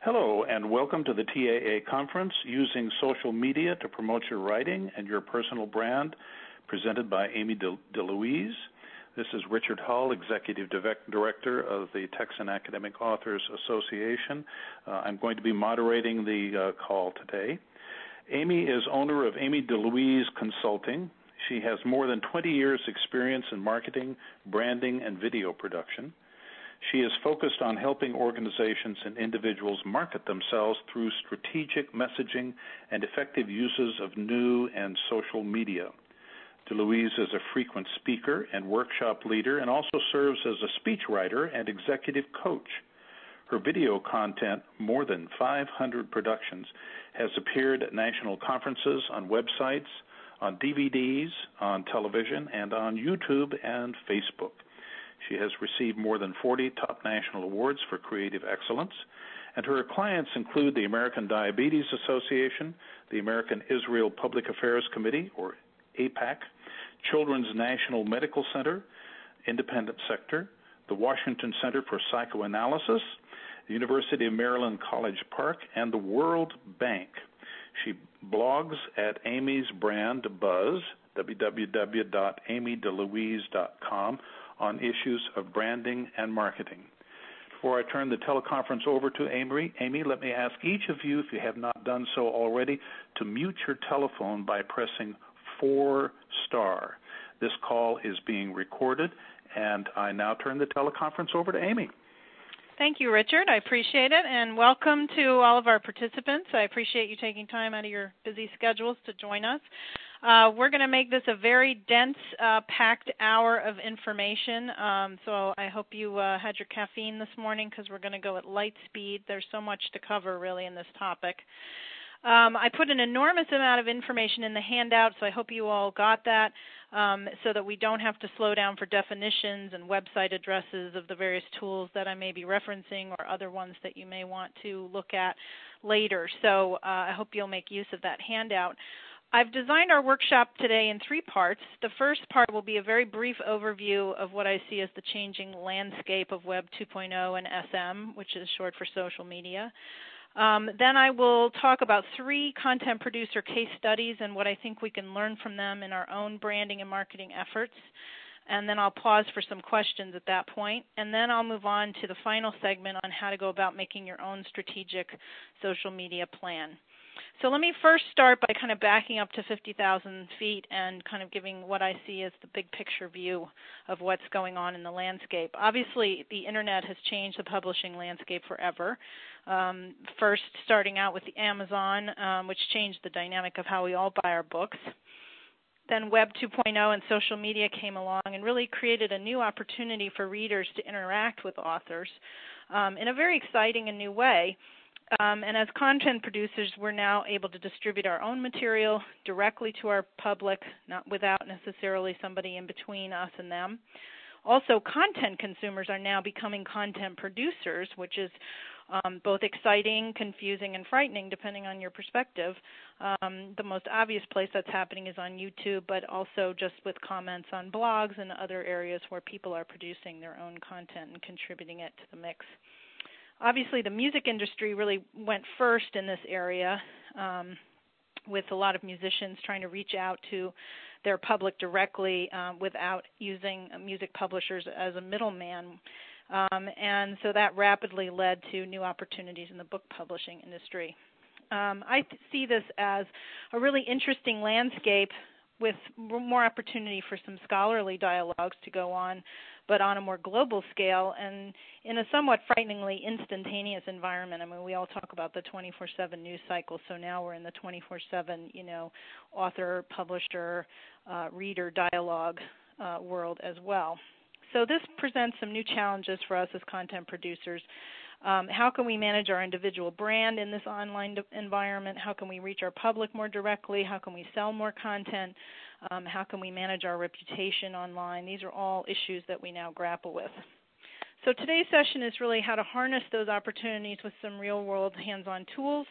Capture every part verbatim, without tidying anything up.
Hello, and welcome to the T A A conference, Using Social Media to Promote Your Writing and Your Personal Brand, presented by Amy DeLuise. This is Richard Hull, Executive Director of the Texan Academic Authors Association. Uh, I'm going to be moderating the uh, call today. Amy is owner of Amy DeLuise Consulting. She has more than twenty years' experience in marketing, branding, and video production. She is focused on helping organizations and individuals market themselves through strategic messaging and effective uses of new and social media. DeLuise is a frequent speaker and workshop leader and also serves as a speechwriter and executive coach. Her video content, more than five hundred productions, has appeared at national conferences, on websites, on D V Ds, on television, and on YouTube and Facebook. She has received more than forty top national awards for creative excellence, and her clients include the American Diabetes Association, the American Israel Public Affairs Committee, or AIPAC, Children's National Medical Center, Independent Sector, the Washington Center for Psychoanalysis, the University of Maryland College Park, and the World Bank. She blogs at Amy's Brand Buzz, w w w dot amy deluise dot com, on issues of branding and marketing. Before I turn the teleconference over to Amy, Amy, let me ask each of you, if you have not done so already, to mute your telephone by pressing four star. This call is being recorded, and I now turn the teleconference over to Amy. Thank you, Richard. I appreciate it, and welcome to all of our participants. I appreciate you taking time out of your busy schedules to join us. Uh, we're going to make this a very dense, uh, packed hour of information, um, so I hope you uh, had your caffeine this morning because we're going to go at light speed. There's so much to cover, really, in this topic. Um, I put an enormous amount of information in the handout, so I hope you all got that, um, so that we don't have to slow down for definitions and website addresses of the various tools that I may be referencing or other ones that you may want to look at later. So uh, I hope you'll make use of that handout. I've designed our workshop today in three parts. The first part will be a very brief overview of what I see as the changing landscape of Web two point oh and S M, which is short for social media. Um, then I will talk about three content producer case studies and what I think we can learn from them in our own branding and marketing efforts. And then I'll pause for some questions at that point. And then I'll move on to the final segment on how to go about making your own strategic social media plan. So let me first start by kind of backing up to fifty thousand feet and kind of giving what I see as the big picture view of what's going on in the landscape. Obviously, the Internet has changed the publishing landscape forever. Um, first, starting out with the Amazon, um, which changed the dynamic of how we all buy our books. Then Web two point oh and social media came along and really created a new opportunity for readers to interact with authors um, in a very exciting and new way. Um, and as content producers, we're now able to distribute our own material directly to our public, not without necessarily somebody in between us and them. Also, content consumers are now becoming content producers, which is um, both exciting, confusing, and frightening, depending on your perspective. Um, the most obvious place that's happening is on YouTube, but also just with comments on blogs and other areas where people are producing their own content and contributing it to the mix. Obviously, the music industry really went first in this area, um, with a lot of musicians trying to reach out to their public directly um, without using music publishers as a middleman. Um, and so that rapidly led to new opportunities in the book publishing industry. Um, I th- see this as a really interesting landscape with more opportunity for some scholarly dialogues to go on, but on a more global scale and in a somewhat frighteningly instantaneous environment. I mean, we all talk about the twenty-four seven news cycle, so now we're in the twenty-four seven, you know, author, publisher, uh, reader dialogue uh, world as well. So this presents some new challenges for us as content producers. Um, how can we manage our individual brand in this online environment? How can we reach our public more directly? How can we sell more content? Um, how can we manage our reputation online? These are all issues that we now grapple with. So today's session is really how to harness those opportunities with some real-world hands-on tools.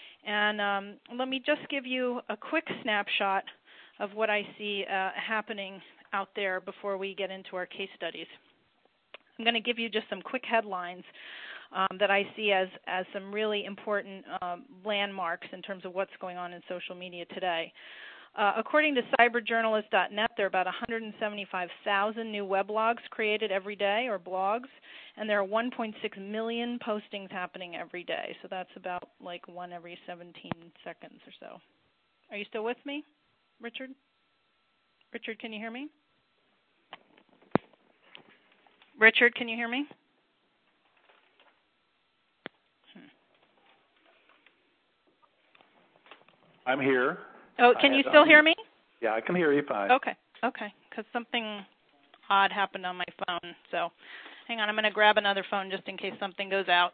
And um, let me just give you a quick snapshot of what I see uh, happening out there before we get into our case studies. I'm going to give you just some quick headlines. um, that I see as, as some really important um, landmarks in terms of what's going on in social media today. Uh, according to cyber journalist dot net, there are about one hundred seventy-five thousand new weblogs created every day, or blogs, and there are one point six million postings happening every day. So that's about like one every seventeen seconds or so. Are you still with me, Richard? Richard, can you hear me? Richard, can you hear me? Hmm. I'm here. Oh, can you still hear me? Yeah, I can hear you fine. Okay, okay, because something odd happened on my phone. So hang on, I'm going to grab another phone just in case something goes out.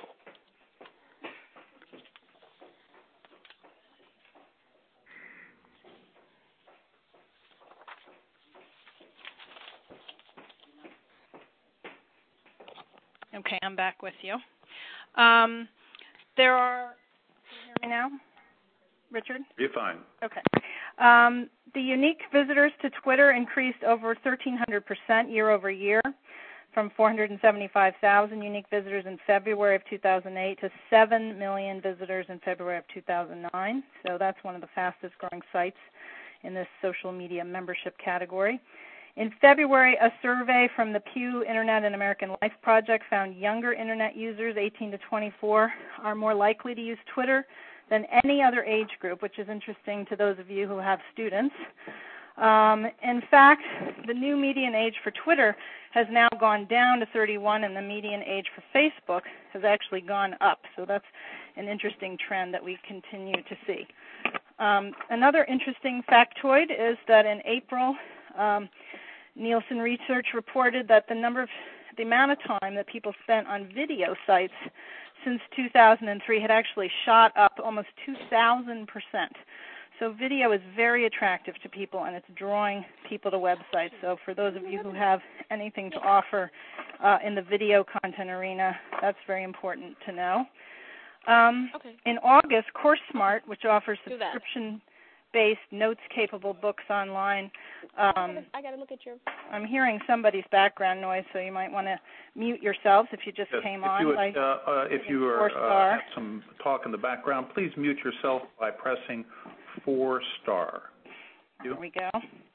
Okay, I'm back with you. Um, there are, can you hear me now, Richard? You're fine. Okay. Um, the unique visitors to Twitter increased over thirteen hundred percent year over year, from four hundred seventy-five thousand unique visitors in February of two thousand eight to seven million visitors in February of two thousand nine. So that's one of the fastest growing sites in this social media membership category. In February, a survey from the Pew Internet and American Life Project found younger Internet users, eighteen to twenty-four, are more likely to use Twitter than any other age group, which is interesting to those of you who have students. Um, in fact, the new median age for Twitter has now gone down to thirty-one, and the median age for Facebook has actually gone up. So that's an interesting trend that we continue to see. Um, another interesting factoid is that in April, um, Nielsen Research reported that the number of the amount of time that people spent on video sites since two thousand three had actually shot up almost two thousand percent. So video is very attractive to people, and it's drawing people to websites. So for those of you who have anything to offer uh, in the video content arena, that's very important to know. Um, okay. In August, CourseSmart, which offers subscription-based, notes-capable books online. Um, I got to look at your... I'm hearing somebody's background noise, so you might want to mute yourselves if you just yes, came if on. You would, by uh, uh, if you are uh, have some talk in the background, please mute yourself by pressing four star. There we go.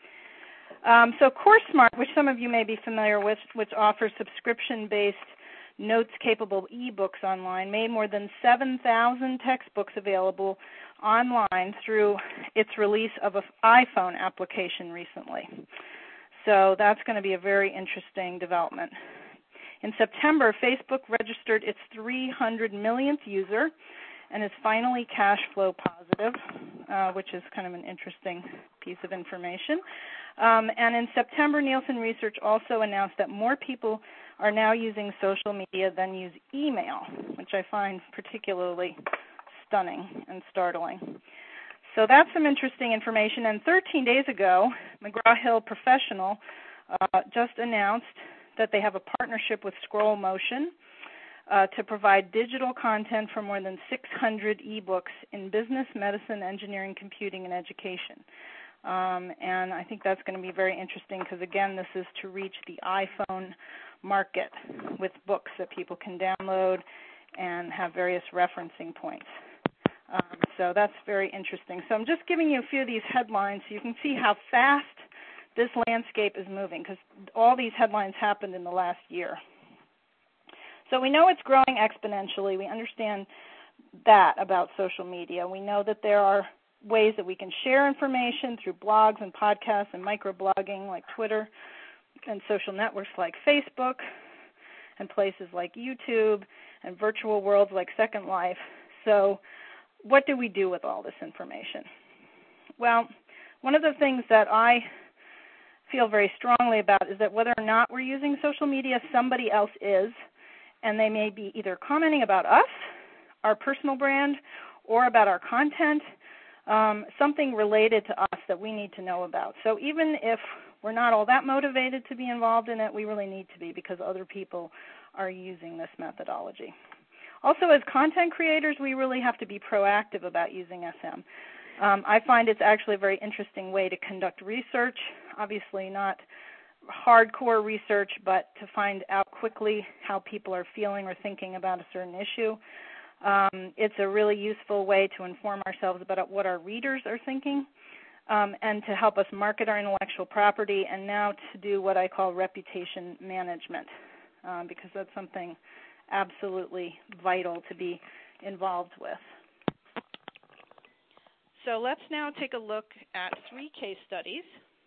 Um, so CourseSmart, which some of you may be familiar with, which offers subscription-based notes-capable e-books online, made more than seven thousand textbooks available online through its release of an iPhone application recently. So that's going to be a very interesting development. In September, Facebook registered its three hundred millionth user and is finally cash flow positive, uh, which is kind of an interesting piece of information. Um, and in September, Nielsen Research also announced that more people are now using social media than use email, which I find particularly stunning and startling. So that's some interesting information. And thirteen days ago, McGraw-Hill Professional uh, just announced that they have a partnership with Scroll Motion uh, to provide digital content for more than six hundred ebooks in business, medicine, engineering, computing, and education. Um, and I think that's going to be very interesting because, again, this is to reach the iPhone market with books that people can download and have various referencing points. Um, so that's very interesting. So I'm just giving you a few of these headlines so you can see how fast this landscape is moving, because all these headlines happened in the last year. So we know it's growing exponentially. We understand that about social media. We know that there are ways that we can share information through blogs and podcasts and microblogging like Twitter and social networks like Facebook and places like YouTube and virtual worlds like Second Life. So what do we do with all this information? Well, one of the things that I feel very strongly about is that whether or not we're using social media, somebody else is, and they may be either commenting about us, our personal brand, or about our content, um, something related to us that we need to know about. So even if we're not all that motivated to be involved in it, we really need to be because other people are using this methodology. Also, as content creators, we really have to be proactive about using S M. Um, I find it's actually a very interesting way to conduct research, obviously not hardcore research, but to find out quickly how people are feeling or thinking about a certain issue. Um, it's a really useful way to inform ourselves about what our readers are thinking, um, and to help us market our intellectual property, and now to do what I call reputation management, um, because that's something absolutely vital to be involved with. So let's now take a look at three case studies.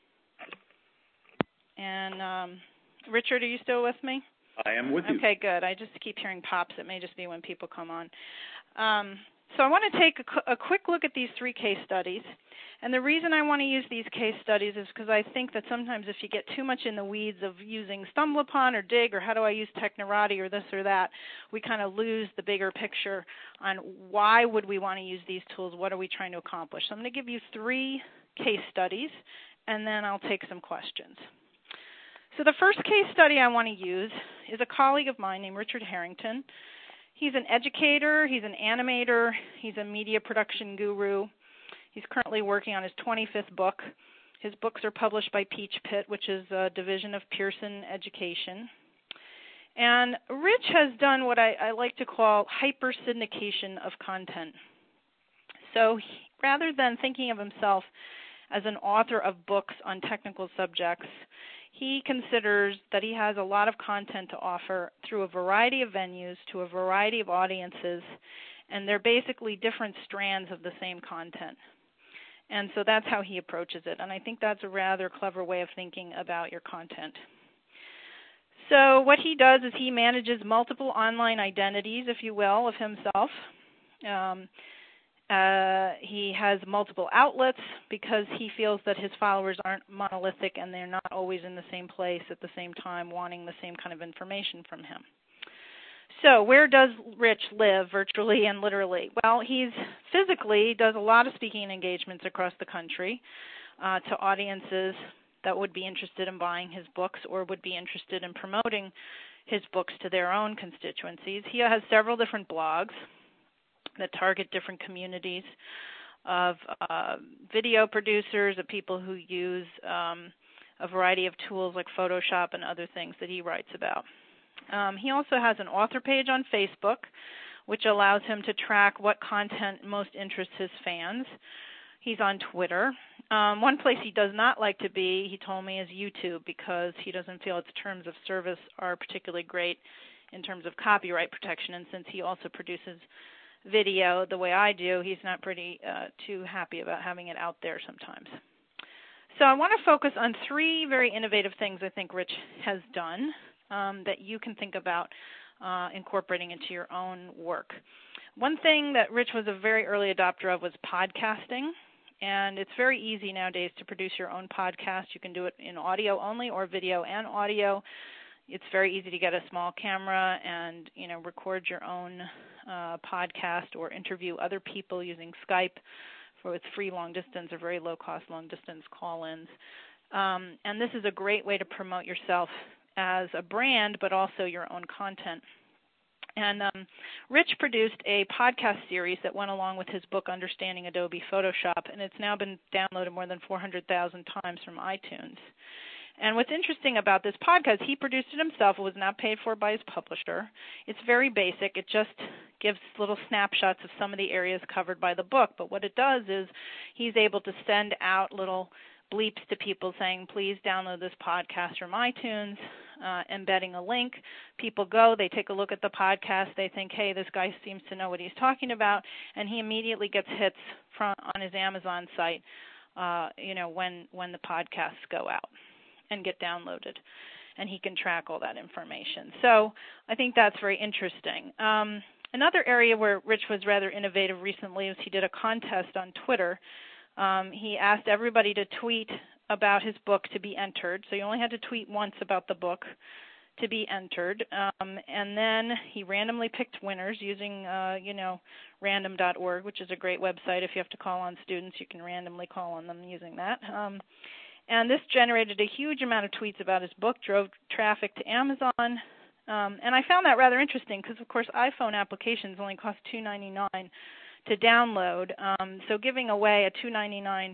And um, Richard, are you still with me? I am with you. Okay, good. I just keep hearing pops. It may just be when people come on. Um, so I want to take a, a quick look at these three case studies. And the reason I want to use these case studies is because I think that sometimes if you get too much in the weeds of using StumbleUpon or Dig or how do I use Technorati or this or that, we kind of lose the bigger picture on why would we want to use these tools, what are we trying to accomplish. So I'm going to give you three case studies, and then I'll take some questions. So the first case study I want to use is a colleague of mine named Richard Harrington. He's an educator, he's an animator, he's a media production guru. He's currently working on his twenty-fifth book. His books are published by Peach Pit, which is a division of Pearson Education. And Rich has done what I, I like to call hyper-syndication of content. So he, rather than thinking of himself as an author of books on technical subjects, he considers that he has a lot of content to offer through a variety of venues to a variety of audiences, and they're basically different strands of the same content. And so that's how he approaches it, and I think that's a rather clever way of thinking about your content. So what he does is he manages multiple online identities, if you will, of himself. Um, Uh, he has multiple outlets because he feels that his followers aren't monolithic and they're not always in the same place at the same time wanting the same kind of information from him. So where does Rich live virtually and literally? Well, he's physically does a lot of speaking engagements across the country uh, to audiences that would be interested in buying his books or would be interested in promoting his books to their own constituencies. He has several different blogs that target different communities of uh, video producers, of people who use um, a variety of tools like Photoshop and other things that he writes about. Um, he also has an author page on Facebook, which allows him to track what content most interests his fans. He's on Twitter. Um, one place he does not like to be, he told me, is YouTube, because he doesn't feel its terms of service are particularly great in terms of copyright protection, and since he also produces video the way I do, he's not pretty uh, too happy about having it out there sometimes. So I want to focus on three very innovative things I think Rich has done um, that you can think about uh, incorporating into your own work. One thing that Rich was a very early adopter of was podcasting, and it's very easy nowadays to produce your own podcast. You can do it in audio only or video and audio. It's very easy to get a small camera and, you know, record your own uh, podcast or interview other people using Skype for its free long-distance or very low-cost long-distance call-ins. Um, and this is a great way to promote yourself as a brand, but also your own content. And um, Rich produced a podcast series that went along with his book, Understanding Adobe Photoshop, and it's now been downloaded more than four hundred thousand times from iTunes. And what's interesting about this podcast, he produced it himself. It was not paid for by his publisher. It's very basic. It just gives little snapshots of some of the areas covered by the book. But what it does is he's able to send out little bleeps to people saying, please download this podcast from iTunes, uh, embedding a link. People go, they take a look at the podcast, they think, hey, this guy seems to know what he's talking about, and he immediately gets hits from on his Amazon site, uh, you know, when, when the podcasts go out and get downloaded, and he can track all that information. So I think that's very interesting. Um, another area where Rich was rather innovative recently is he did a contest on Twitter. Um, he asked everybody to tweet about his book to be entered. So you only had to tweet once about the book to be entered. Um, and then he randomly picked winners using, uh, you know, random dot org, which is a great website. If you have to call on students, you can randomly call on them using that. Um, And this generated a huge amount of tweets about his book, drove traffic to Amazon. Um, and I found that rather interesting because, of course, iPhone applications only cost two dollars and ninety-nine cents to download. Um, so giving away a two dollars and ninety-nine cents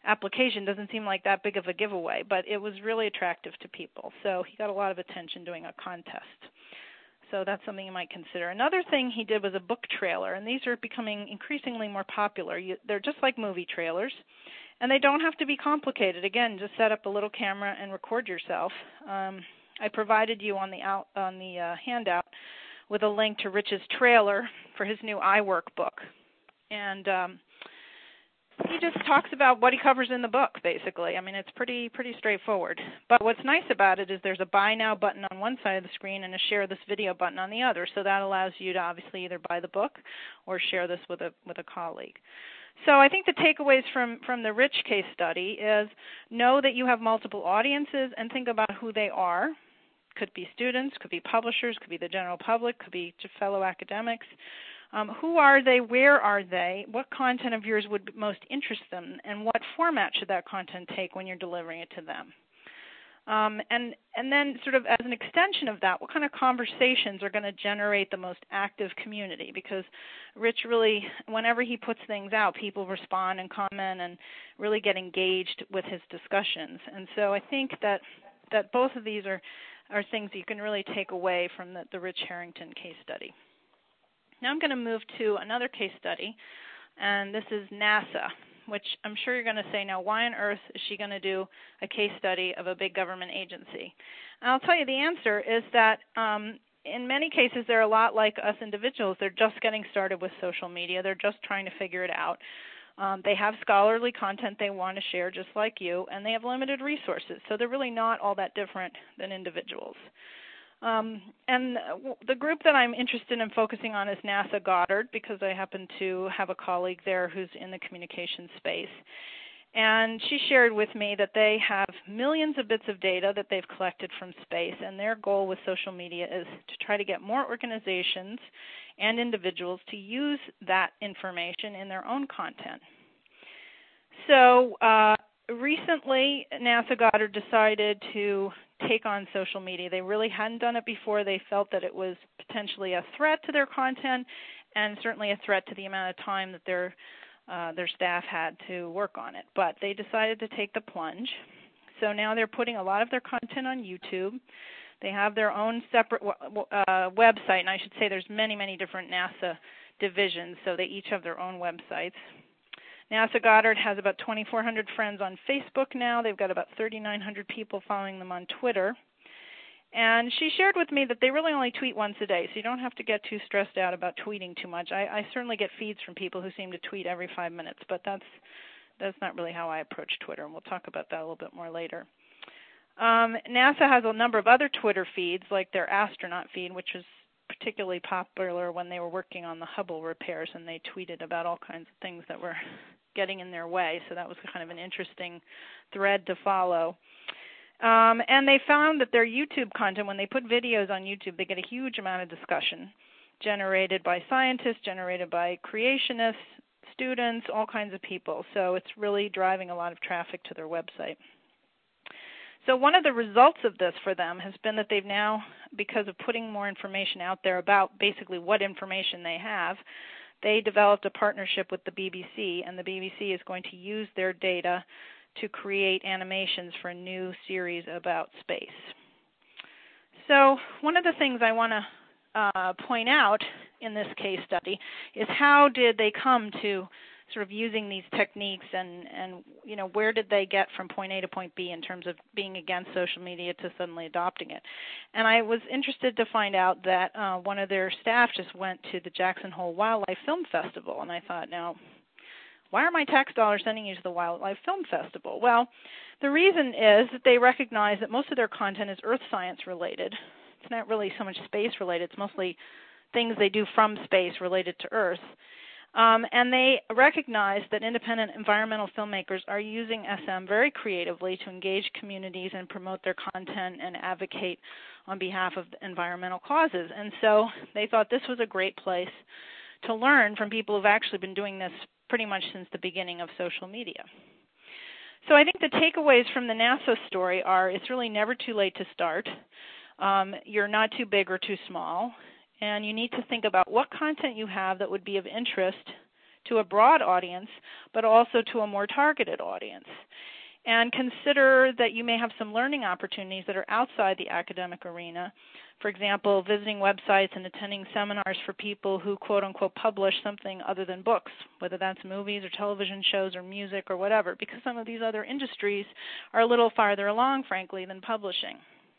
application doesn't seem like that big of a giveaway, but it was really attractive to people. So he got a lot of attention doing a contest. So that's something you might consider. Another thing he did was a book trailer, and these are becoming increasingly more popular. You, they're just like movie trailers, and they don't have to be complicated. Again, just set up a little camera and record yourself. Um, I provided you on the out, on the uh, handout with a link to Rich's trailer for his new iWork book. And um, he just talks about what he covers in the book, basically. I mean, it's pretty pretty straightforward. But what's nice about it is there's a Buy Now button on one side of the screen and a Share This Video button on the other. So that allows you to obviously either buy the book or share this with a with a colleague. So I think the takeaways from, from the Rich case study is know that you have multiple audiences and think about who they are. Could be students, could be publishers, could be the general public, could be fellow academics. Um, who are they? Where are they? What content of yours would most interest them? And what format should that content take when you're delivering it to them? Um, and, and then sort of as an extension of that, what kind of conversations are going to generate the most active community? Because Rich really, whenever he puts things out, people respond and comment and really get engaged with his discussions. And so I think that, that both of these are, are things you can really take away from the, the Rich Harrington case study. Now I'm going to move to another case study, and this is NASA, which I'm sure you're going to say, now why on earth is she going to do a case study of a big government agency? And I'll tell you the answer is that um, in many cases they're a lot like us individuals. They're just getting started with social media. They're just trying to figure it out. Um, they have scholarly content they want to share just like you, and they have limited resources. So they're really not all that different than individuals. Um, and the group that I'm interested in focusing on is NASA Goddard, because I happen to have a colleague there who's in the communications space. And she shared with me that they have millions of bits of data that they've collected from space, and their goal with social media is to try to get more organizations and individuals to use that information in their own content. So uh, recently, NASA Goddard decided to take on social media. They really hadn't done it before. They felt that it was potentially a threat to their content and certainly a threat to the amount of time that their uh, their staff had to work on it. But they decided to take the plunge. So now they're putting a lot of their content on YouTube. They have their own separate uh, website, and I should say there's many, many different NASA divisions, so they each have their own websites. NASA Goddard has about twenty-four hundred friends on Facebook now. They've got about thirty-nine hundred people following them on Twitter. And she shared with me that they really only tweet once a day, so you don't have to get too stressed out about tweeting too much. I, I certainly get feeds from people who seem to tweet every five minutes, but that's that's not really how I approach Twitter, and we'll talk about that a little bit more later. Um, NASA has a number of other Twitter feeds, like their astronaut feed, which was particularly popular when they were working on the Hubble repairs, and they tweeted about all kinds of things that were getting in their way, so that was kind of an interesting thread to follow. Um, and they found that their YouTube content, when they put videos on YouTube, they get a huge amount of discussion generated by scientists, generated by creationists, students, all kinds of people. So it's really driving a lot of traffic to their website. So one of the results of this for them has been that they've now, because of putting more information out there about basically what information they have, they developed a partnership with the B B C, and the B B C is going to use their data to create animations for a new series about space. So one of the things I want to uh, point out in this case study is how did they come to sort of using these techniques, and, and you know, where did they get from point A to point B in terms of being against social media to suddenly adopting it. And I was interested to find out that uh, one of their staff just went to the Jackson Hole Wildlife Film Festival, and I thought, now, why are my tax dollars sending you to the Wildlife Film Festival? Well, the reason is that they recognize that most of their content is earth science related. It's not really so much space related. It's mostly things they do from space related to Earth. Um, and they recognize that independent environmental filmmakers are using S M very creatively to engage communities and promote their content and advocate on behalf of environmental causes. And so they thought this was a great place to learn from people who've actually been doing this pretty much since the beginning of social media. So I think the takeaways from the NASA story are it's really never too late to start. Um, you're not too big or too small. And you need to think about what content you have that would be of interest to a broad audience, but also to a more targeted audience. And consider that you may have some learning opportunities that are outside the academic arena. For example, visiting websites and attending seminars for people who, quote unquote, publish something other than books, whether that's movies or television shows or music or whatever, because some of these other industries are a little farther along, frankly, than publishing.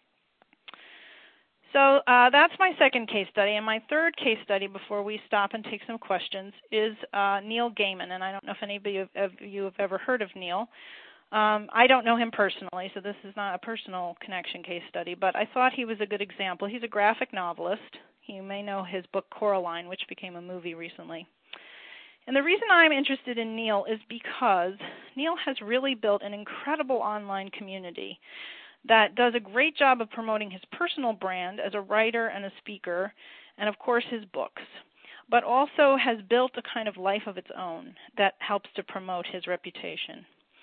So uh, that's my second case study. And my third case study, before we stop and take some questions, is uh, Neil Gaiman. And I don't know if anybody of, of you have ever heard of Neil. Um, I don't know him personally, so this is not a personal connection case study, but I thought he was a good example. He's a graphic novelist. You may know his book Coraline, which became a movie recently. And the reason I'm interested in Neil is because Neil has really built an incredible online community that does a great job of promoting his personal brand as a writer and a speaker, and of course his books, but also has built a kind of life of its own that helps to promote his reputation.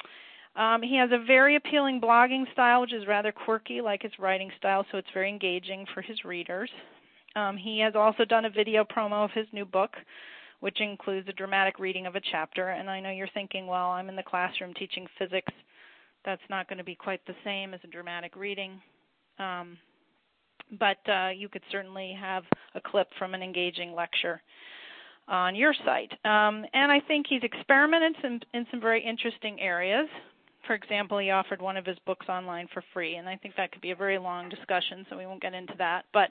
Um, he has a very appealing blogging style, which is rather quirky like his writing style, so it's very engaging for his readers. Um, he has also done a video promo of his new book, which includes a dramatic reading of a chapter. And I know you're thinking, well, I'm in the classroom teaching physics. That's not going to be quite the same as a dramatic reading. Um, but uh, you could certainly have a clip from an engaging lecture on your site. Um, and I think he's experimented in, in some very interesting areas. For example, he offered one of his books online for free, and I think that could be a very long discussion, so we won't get into that. But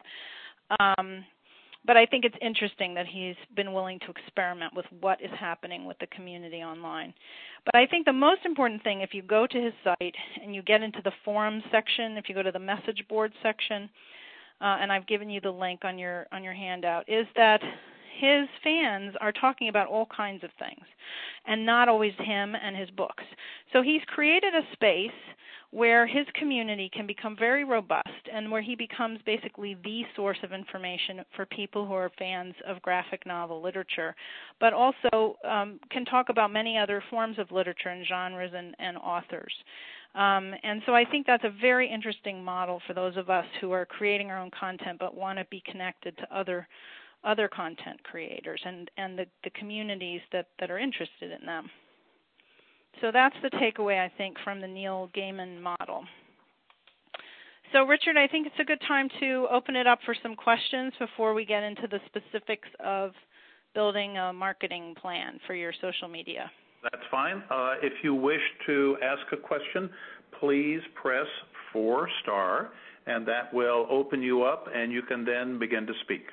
um, but I think it's interesting that he's been willing to experiment with what is happening with the community online. But I think the most important thing, if you go to his site and you get into the forums section, if you go to the message board section, uh, and I've given you the link on your on your handout, is that his fans are talking about all kinds of things, and not always him and his books. So he's created a space where his community can become very robust and where he becomes basically the source of information for people who are fans of graphic novel literature, but also um, can talk about many other forms of literature and genres and, and authors. Um, and so I think that's a very interesting model for those of us who are creating our own content but want to be connected to other other content creators and, and the, the communities that, that are interested in them. So that's the takeaway, I think, from the Neil Gaiman model. So, Richard, I think it's a good time to open it up for some questions before we get into the specifics of building a marketing plan for your social media. That's fine. Uh, if you wish to ask a question, please press four star, and that will open you up, and you can then begin to speak.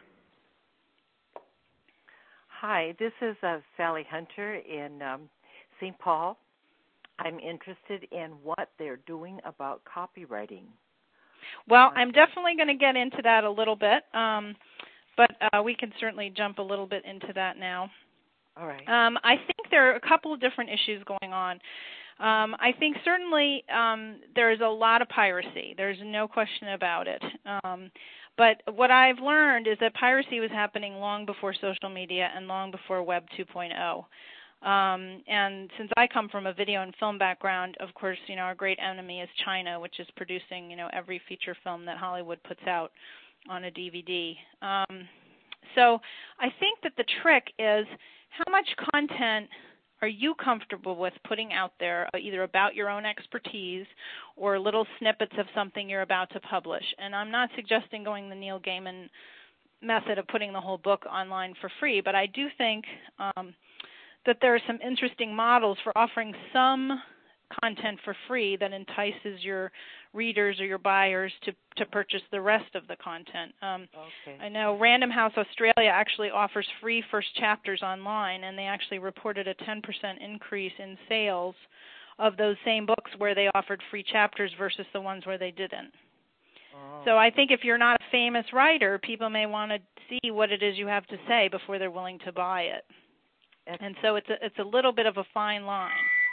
Hi, this is uh, Sally Hunter in um, Saint Paul. I'm interested in what they're doing about copywriting. Well, I'm definitely going to get into that a little bit, um, but uh, we can certainly jump a little bit into that now. All right. Um, I think there are a couple of different issues going on. Um, I think certainly um, there's a lot of piracy. There's no question about it. Um, but what I've learned is that piracy was happening long before social media and long before Web two point oh. Um, and since I come from a video and film background, of course, you know, our great enemy is China, which is producing, you know, every feature film that Hollywood puts out on a D V D. Um, so I think that the trick is how much content are you comfortable with putting out there, either about your own expertise or little snippets of something you're about to publish? And I'm not suggesting going the Neil Gaiman method of putting the whole book online for free, but I do think um, that there are some interesting models for offering some content for free that entices your readers or your buyers to, to purchase the rest of the content. Um, okay. I know Random House Australia actually offers free first chapters online, and they actually reported a ten percent increase in sales of those same books where they offered free chapters versus the ones where they didn't. Oh. So I think if you're not a famous writer, people may want to see what it is you have to say before they're willing to buy it. Excellent. And so it's a, it's a little bit of a fine line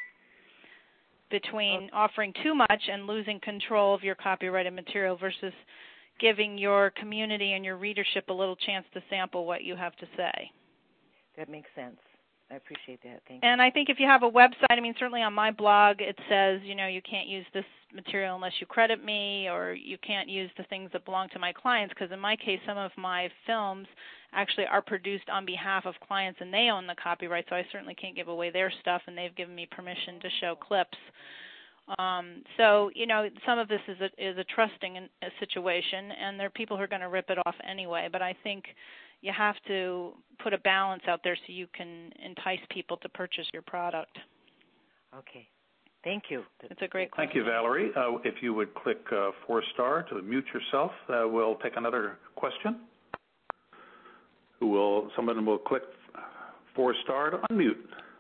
between offering too much and losing control of your copyrighted material versus giving your community and your readership a little chance to sample what you have to say. That makes sense. I appreciate that. Thank you. And I think if you have a website, I mean, certainly on my blog it says, you know, you can't use this material unless you credit me, or you can't use the things that belong to my clients, because in my case, some of my films actually are produced on behalf of clients and they own the copyright, so I certainly can't give away their stuff, and they've given me permission to show clips. Um, so, you know, some of this is a, is a trusting in, a situation, and there are people who are going to rip it off anyway, but I think you have to put a balance out there so you can entice people to purchase your product. Okay. Thank you. It's a great question. Thank you, Valerie. Uh, if you would click uh, four star to mute yourself, uh, we'll take another question. Who will? Someone will click four star to unmute.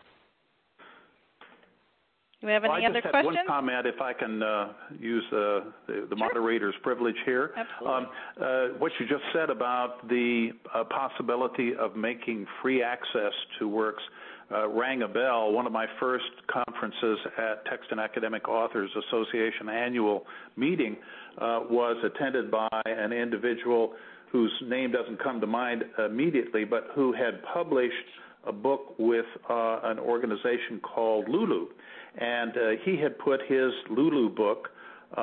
Do we have any well, I other just questions? One comment, if I can uh, use uh, the, the sure. moderator's privilege here. Absolutely. Um, uh, what you just said about the uh, possibility of making free access to works uh, rang a bell. One of my first conferences at Text and Academic Authors Association annual meeting uh, was attended by an individual whose name doesn't come to mind immediately, but who had published a book with uh, an organization called Lulu. And uh, he had put his Lulu book uh,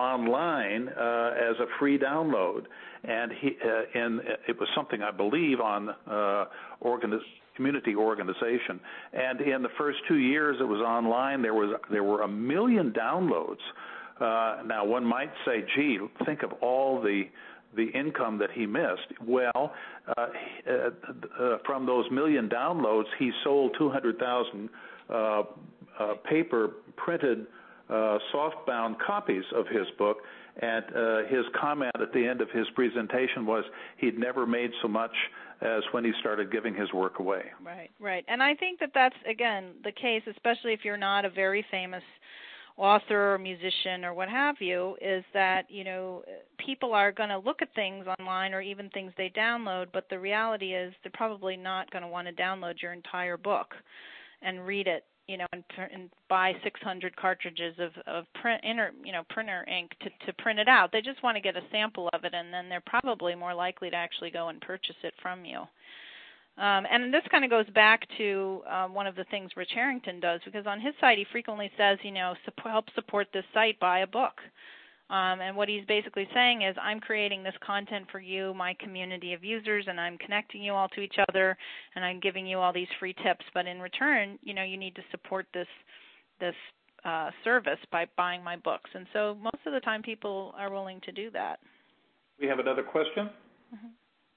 online uh, as a free download. And he, uh, and it was something, I believe, on uh, organi- community organization. And in the first two years it was online, there was there were a million downloads. Uh, now, one might say, gee, think of all the the income that he missed. Well, uh, uh, uh, from those million downloads, he sold two hundred thousand uh, uh, paper printed uh, softbound copies of his book, and uh, his comment at the end of his presentation was he'd never made so much as when he started giving his work away. Right, right. And I think that that's, again, the case, especially if you're not a very famous author or musician or what have you, is that, you know, people are going to look at things online or even things they download, but the reality is they're probably not going to want to download your entire book and read it, you know, and, and buy six hundred cartridges of, of print, inter, you know, printer ink to, to print it out. They just want to get a sample of it, and then they're probably more likely to actually go and purchase it from you. Um, and this kind of goes back to uh, one of the things Rich Harrington does, because on his site he frequently says, you know, sup- help support this site, buy a book. Um, and what he's basically saying is, I'm creating this content for you, my community of users, and I'm connecting you all to each other, and I'm giving you all these free tips. But in return, you know, you need to support this this uh, service by buying my books. And so most of the time people are willing to do that. We have another question? Mm-hmm.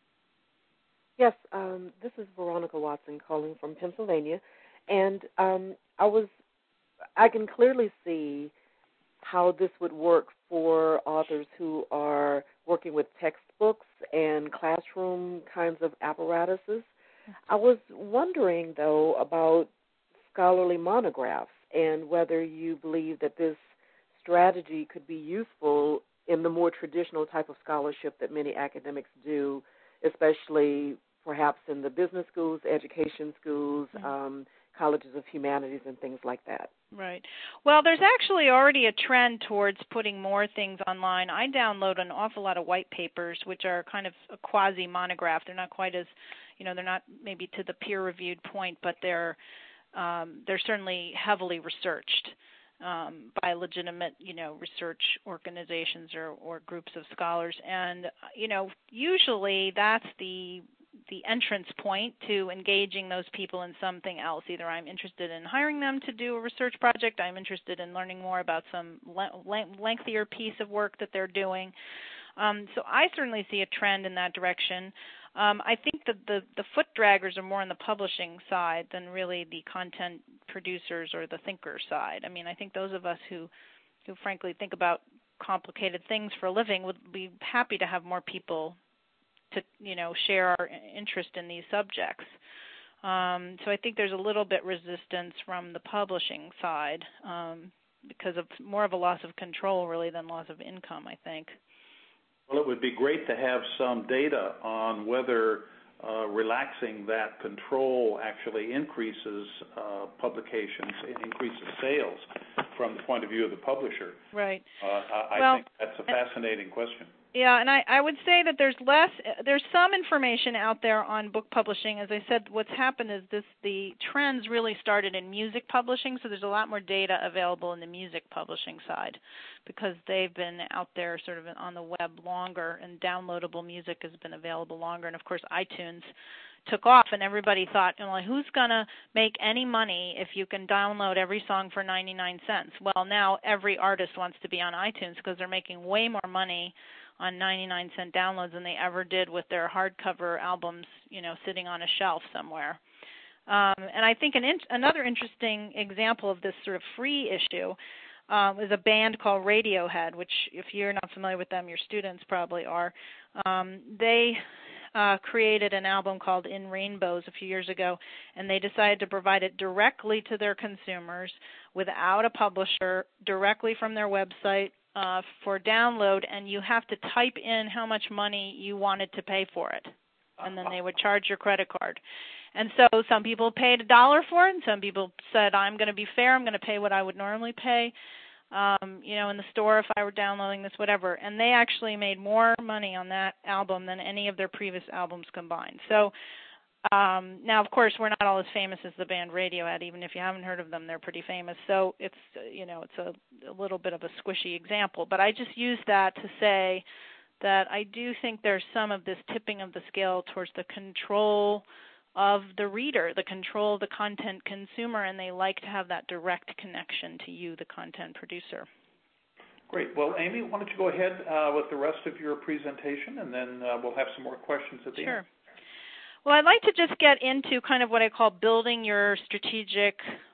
Yes, um, this is Veronica Watson calling from Pennsylvania, and um, I was, I can clearly see how this would work for authors who are working with textbooks and classroom kinds of apparatuses. I was wondering, though, about scholarly monographs and whether you believe that this strategy could be useful in the more traditional type of scholarship that many academics do, especially perhaps in the business schools, education schools, mm-hmm. um, colleges of humanities, and things like that. Right. Well, there's actually already a trend towards putting more things online. I download an awful lot of white papers, which are kind of a quasi-monograph. They're not quite as, you know, they're not maybe to the peer-reviewed point, but they're um, they're certainly heavily researched um, by legitimate, you know, research organizations or, or groups of scholars. And, you know, usually that's the the entrance point to engaging those people in something else. Either I'm interested in hiring them to do a research project, I'm interested in learning more about some le- lengthier piece of work that they're doing. Um, so I certainly see a trend in that direction. Um, I think that the, the foot draggers are more on the publishing side than really the content producers or the thinker side. I mean, I think those of us who, who frankly think about complicated things for a living would be happy to have more people to, you know, share our interest in these subjects. Um, so I think there's a little bit resistance from the publishing side um, because of more of a loss of control, really, than loss of income, I think. Well, it would be great to have some data on whether uh, relaxing that control actually increases uh, publications, increases sales from the point of view of the publisher. Right. Uh, I, well, I think that's a fascinating question. Yeah, and I, I would say that there's less, there's some information out there on book publishing. As I said, what's happened is this, the trends really started in music publishing, so there's a lot more data available in the music publishing side because they've been out there sort of on the web longer, and downloadable music has been available longer. And, of course, iTunes took off, and everybody thought, well, who's going to make any money if you can download every song for ninety-nine cents? Well, now every artist wants to be on iTunes because they're making way more money on ninety-nine cent downloads than they ever did with their hardcover albums, you know, sitting on a shelf somewhere. Um, and I think an in- another interesting example of this sort of free issue um, is a band called Radiohead, which if you're not familiar with them, your students probably are. Um, they uh, created an album called In Rainbows a few years ago, and they decided to provide it directly to their consumers without a publisher, directly from their website, Uh, for download, and you have to type in how much money you wanted to pay for it, and then they would charge your credit card. And so some people paid a dollar for it, and some people said, I'm going to be fair, I'm going to pay what I would normally pay, um, you know, in the store if I were downloading this, whatever. And they actually made more money on that album than any of their previous albums combined. So Um, now, of course, we're not all as famous as the band Radiohead. Even if you haven't heard of them, they're pretty famous. So it's, uh, you know, it's a, a little bit of a squishy example. But I just use that to say that I do think there's some of this tipping of the scale towards the control of the reader, the control of the content consumer, and they like to have that direct connection to you, the content producer. Great. Well, Amy, why don't you go ahead uh, with the rest of your presentation, and then uh, we'll have some more questions at the sure. end. Well, I'd like to just get into kind of what I call building your strategic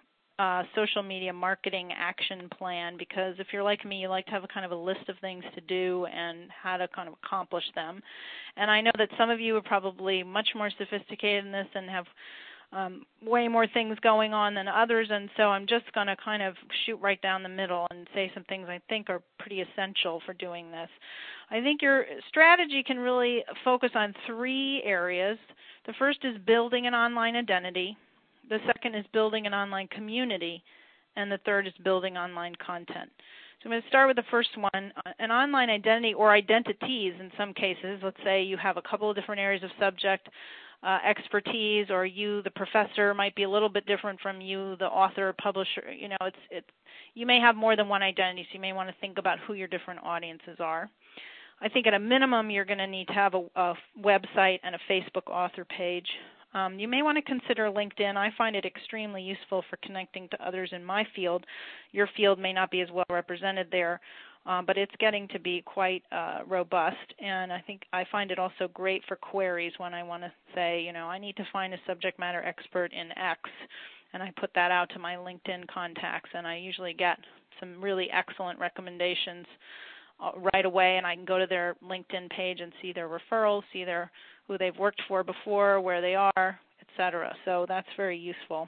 uh, social media marketing action plan, because if you're like me, you like to have a kind of a list of things to do and how to kind of accomplish them. And I know that some of you are probably much more sophisticated in this and have um, way more things going on than others, and so I'm just going to kind of shoot right down the middle and say some things I think are pretty essential for doing this. I think your strategy can really focus on three areas. The first is building an online identity. The second is building an online community. And the third is building online content. So I'm going to start with the first one, an online identity or identities in some cases. Let's say you have a couple of different areas of subject uh, expertise, or you, the professor, might be a little bit different from you, the author, publisher. You know, it's it's you may have more than one identity, so you may want to think about who your different audiences are. I think at a minimum you're going to need to have a, a website and a Facebook author page. Um, you may want to consider LinkedIn. I find it extremely useful for connecting to others in my field. Your field may not be as well represented there, uh, but it's getting to be quite uh, robust. And I think I find it also great for queries when I want to say, you know, I need to find a subject matter expert in X, and I put that out to my LinkedIn contacts, and I usually get some really excellent recommendations right away, and I can go to their LinkedIn page and see their referrals, see their who they've worked for before, where they are, et cetera. So that's very useful.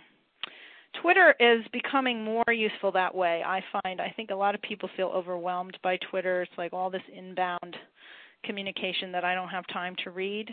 Twitter is becoming more useful that way, I find. I think a lot of people feel overwhelmed by Twitter. It's like all this inbound communication that I don't have time to read.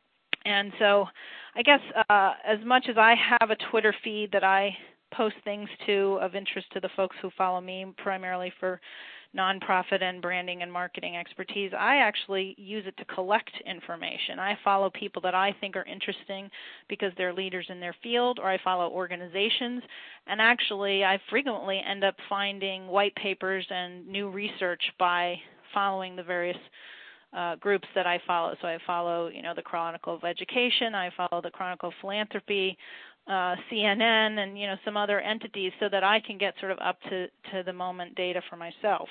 And so I guess uh, as much as I have a Twitter feed that I post things to of interest to the folks who follow me, primarily for nonprofit and branding and marketing expertise, I actually use it to collect information. I follow people that I think are interesting because they're leaders in their field, or I follow organizations, and actually I frequently end up finding white papers and new research by following the various uh, groups that I follow. So I follow, you know, the Chronicle of Education, I follow the Chronicle of Philanthropy, Uh, C N N, and you know some other entities, so that I can get sort of up to, to the moment data for myself.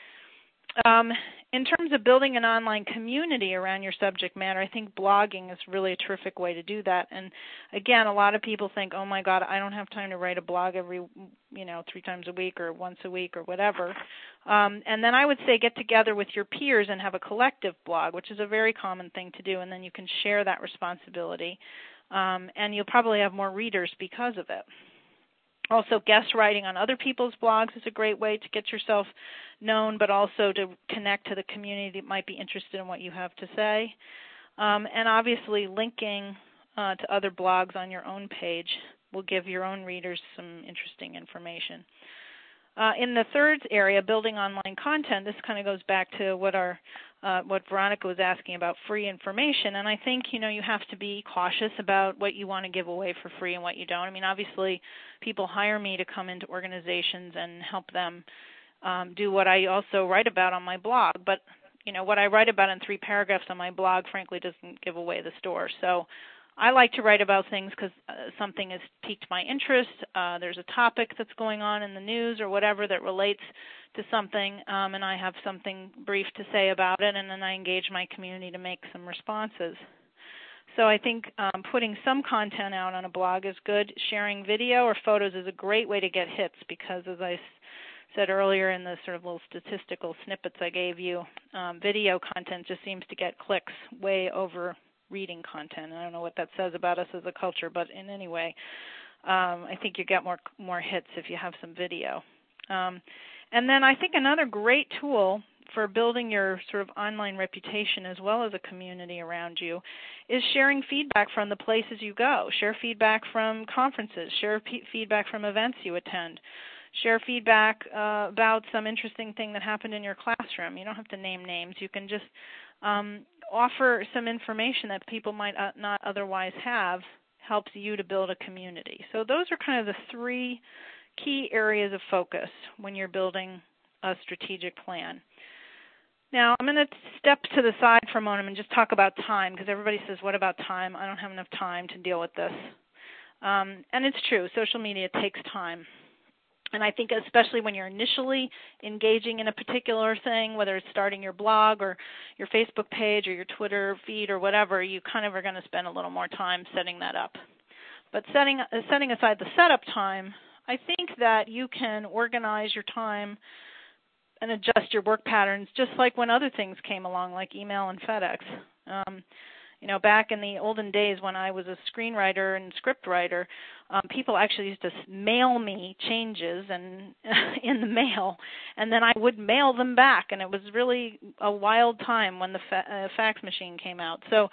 Um, in terms of building an online community around your subject matter, I think blogging is really a terrific way to do that. And again, a lot of people think, oh my God, I don't have time to write a blog every, you know, three times a week or once a week or whatever. Um, and then I would say get together with your peers and have a collective blog, which is a very common thing to do, and then you can share that responsibility. Um, and you'll probably have more readers because of it. Also, guest writing on other people's blogs is a great way to get yourself known, but also to connect to the community that might be interested in what you have to say. Um, and obviously, linking uh, to other blogs on your own page will give your own readers some interesting information. Uh, in the third area, building online content, this kind of goes back to what our uh, what Veronica was asking about free information. And I think, you know, you have to be cautious about what you want to give away for free and what you don't. I mean, obviously, people hire me to come into organizations and help them um, do what I also write about on my blog. But, you know, what I write about in three paragraphs on my blog, frankly, doesn't give away the store. So I like to write about things because uh, something has piqued my interest. Uh, there's a topic that's going on in the news or whatever that relates to something, um, and I have something brief to say about it, and then I engage my community to make some responses. So I think um, putting some content out on a blog is good. Sharing video or photos is a great way to get hits because, as I said earlier in the sort of little statistical snippets I gave you, um, video content just seems to get clicks way over reading content. I don't know what that says about us as a culture, but in any way, um, I think you get more more hits if you have some video. Um, and then I think another great tool for building your sort of online reputation as well as a community around you is sharing feedback from the places you go. Share feedback from conferences. Share p- feedback from events you attend. Share feedback uh, about some interesting thing that happened in your classroom. You don't have to name names. You can just um, offer some information that people might uh, not otherwise have, helps you to build a community. So those are kind of the three key areas of focus when you're building a strategic plan. Now, I'm going to step to the side for a moment and just talk about time, because everybody says, what about time? I don't have enough time to deal with this. Um, and it's true. Social media takes time. And I think especially when you're initially engaging in a particular thing, whether it's starting your blog or your Facebook page or your Twitter feed or whatever, you kind of are going to spend a little more time setting that up. But setting, uh, setting aside the setup time, I think that you can organize your time and adjust your work patterns just like when other things came along, like email and FedEx. Um, you know, back in the olden days when I was a screenwriter and script writer, um, people actually used to mail me changes and in the mail, and then I would mail them back, and it was really a wild time when the fa- uh, fax machine came out. So,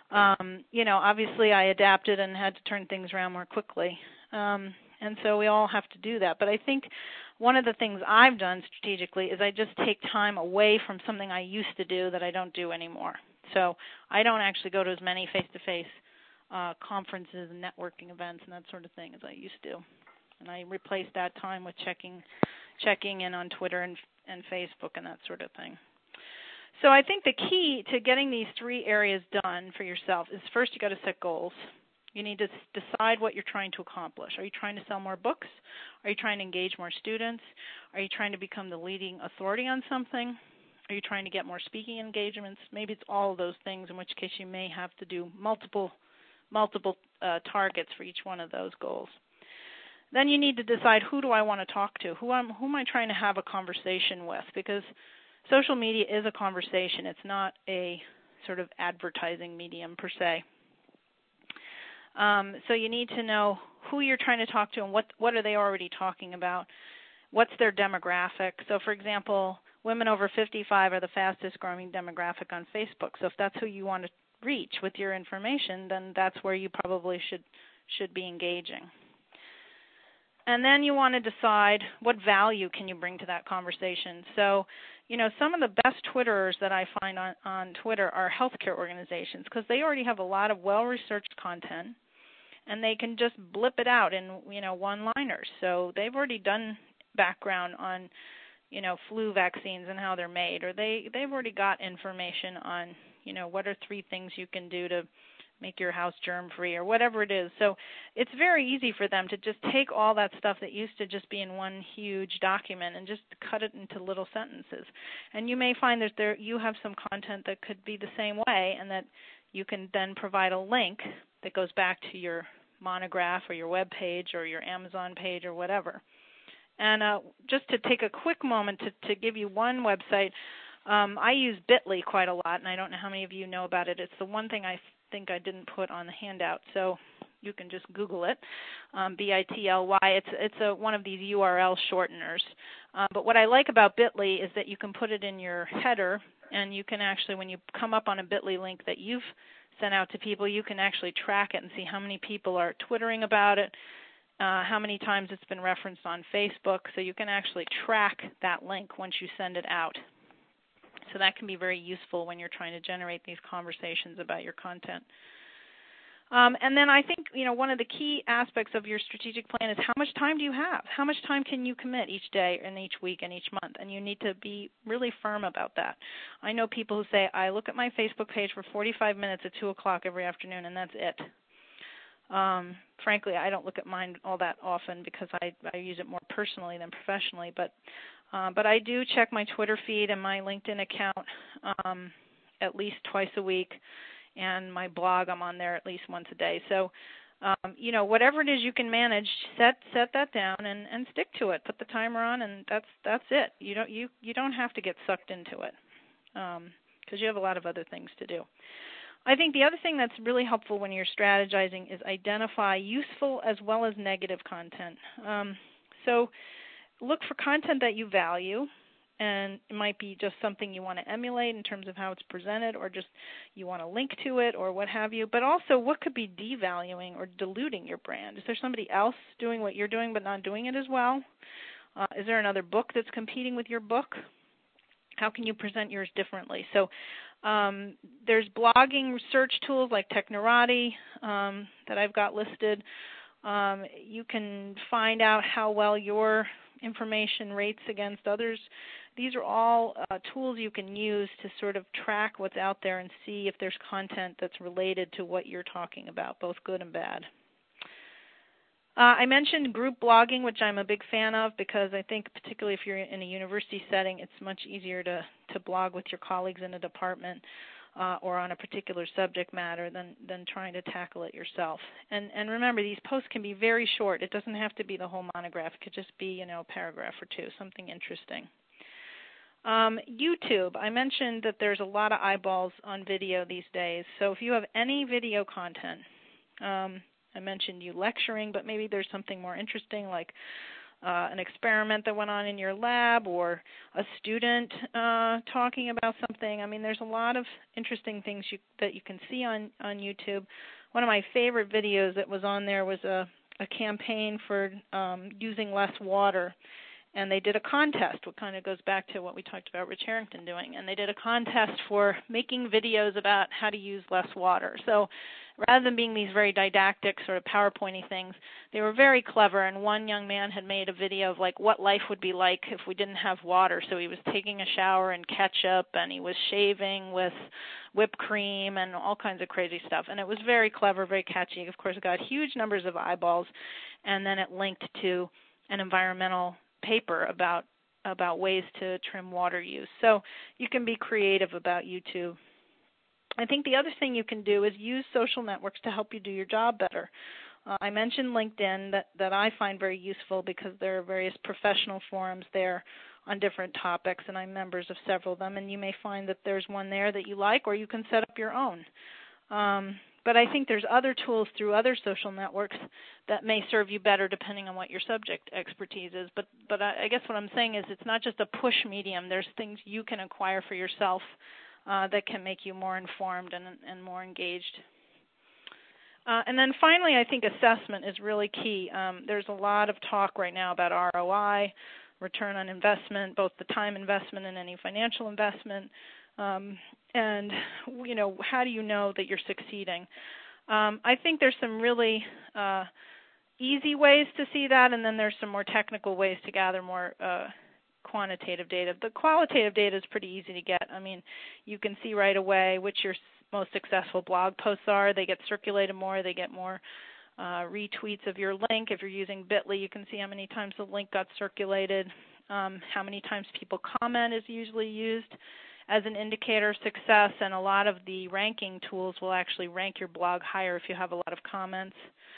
um, you know, obviously I adapted and had to turn things around more quickly. Um, and so we all have to do that. But I think one of the things I've done strategically is I just take time away from something I used to do that I don't do anymore. So I don't actually go to as many face-to-face uh, conferences and networking events and that sort of thing as I used to. And I replaced that time with checking checking in on Twitter and, and Facebook and that sort of thing. So I think the key to getting these three areas done for yourself is first you got to set goals. You need to decide what you're trying to accomplish. Are you trying to sell more books? Are you trying to engage more students? Are you trying to become the leading authority on something? Are you trying to get more speaking engagements? Maybe it's all of those things, in which case you may have to do multiple multiple uh, targets for each one of those goals. Then you need to decide, who do I want to talk to? Who am, who am I trying to have a conversation with? Because social media is a conversation. It's not a sort of advertising medium per se. Um, so you need to know who you're trying to talk to and what, what are they already talking about. What's their demographic? So, for example, women over fifty-five are the fastest growing demographic on Facebook. So if that's who you want to reach with your information, then that's where you probably should should be engaging. And then you want to decide what value can you bring to that conversation. So, you know, some of the best Twitterers that I find on, on Twitter are healthcare organizations because they already have a lot of well-researched content, and they can just blip it out in, you know, one-liners. So they've already done background on, you know, flu vaccines and how they're made, or they, they've already got information on, you know, what are three things you can do to make your house germ-free or whatever it is. So it's very easy for them to just take all that stuff that used to just be in one huge document and just cut it into little sentences. And you may find that there you have some content that could be the same way, and that you can then provide a link that goes back to your monograph or your web page or your Amazon page or whatever. And uh, just to take a quick moment to, to give you one website, um, I use Bitly quite a lot, and I don't know how many of you know about it. It's the one thing I think I didn't put on the handout, so you can just Google it, um, B I T L Y. It's it's a, one of these U R L shorteners. Uh, but what I like about Bitly is that you can put it in your header, and you can actually, when you come up on a Bitly link that you've sent out to people, you can actually track it and see how many people are twittering about it, uh, how many times it's been referenced on Facebook, so you can actually track that link once you send it out. So that can be very useful when you're trying to generate these conversations about your content. Um, and then I think, you know, one of the key aspects of your strategic plan is how much time do you have? How much time can you commit each day and each week and each month? And you need to be really firm about that. I know people who say, I look at my Facebook page for forty-five minutes at two o'clock every afternoon, and that's it. Um, frankly, I don't look at mine all that often because I, I use it more personally than professionally. But uh, but I do check my Twitter feed and my LinkedIn account um, at least twice a week. And my blog, I'm on there at least once a day. So, um, you know, whatever it is you can manage, set set that down and, and stick to it. Put the timer on, and that's that's it. You don't you you don't have to get sucked into it because um, you have a lot of other things to do. I think the other thing that's really helpful when you're strategizing is identify useful as well as negative content. Um, so, look for content that you value. And it might be just something you want to emulate in terms of how it's presented, or just you want to link to it or what have you. But also, what could be devaluing or diluting your brand? Is there somebody else doing what you're doing but not doing it as well? Uh, is there another book that's competing with your book? How can you present yours differently? So um, there's blogging research tools like Technorati um, that I've got listed. Um, you can find out how well your information rates against others. These are all uh, tools you can use to sort of track what's out there and see if there's content that's related to what you're talking about, both good and bad. Uh, I mentioned group blogging, which I'm a big fan of because I think particularly if you're in a university setting, it's much easier to, to blog with your colleagues in a department uh, or on a particular subject matter than, than trying to tackle it yourself. And, and remember, these posts can be very short. It doesn't have to be the whole monograph. It could just be, you know, a paragraph or two, something interesting. Um, YouTube, I mentioned that there's a lot of eyeballs on video these days. So if you have any video content, um, I mentioned you lecturing, but maybe there's something more interesting like uh, an experiment that went on in your lab or a student uh, talking about something. I mean, there's a lot of interesting things you, that you can see on, on YouTube. One of my favorite videos that was on there was a, a campaign for um, using less water. And they did a contest, what kind of goes back to what we talked about Rich Harrington doing. And they did a contest for making videos about how to use less water. So rather than being these very didactic sort of PowerPointy things, they were very clever. And one young man had made a video of like what life would be like if we didn't have water. So he was taking a shower in ketchup, and he was shaving with whipped cream and all kinds of crazy stuff. And it was very clever, very catchy. Of course, it got huge numbers of eyeballs. And then it linked to an environmental paper about about ways to trim water use. So you can be creative about YouTube. I think the other thing you can do is use social networks to help you do your job better. Uh, I mentioned LinkedIn that, that I find very useful because there are various professional forums there on different topics, and I'm members of several of them, and you may find that there's one there that you like, or you can set up your own. Um, But I think there's other tools through other social networks that may serve you better depending on what your subject expertise is. But but I, I guess what I'm saying is it's not just a push medium. There's things you can acquire for yourself uh, that can make you more informed and, and more engaged. Uh, and then finally, I think assessment is really key. Um, there's a lot of talk right now about R O I, return on investment, both the time investment and any financial investment. Um, and, you know, how do you know that you're succeeding? Um, I think there's some really uh, easy ways to see that, and then there's some more technical ways to gather more uh, quantitative data. The qualitative data is pretty easy to get. I mean, you can see right away which your most successful blog posts are. They get circulated more. They get more uh, retweets of your link. If you're using Bitly, you can see how many times the link got circulated. Um, how many times people comment is usually used as an indicator of success, and a lot of the ranking tools will actually rank your blog higher if you have a lot of comments.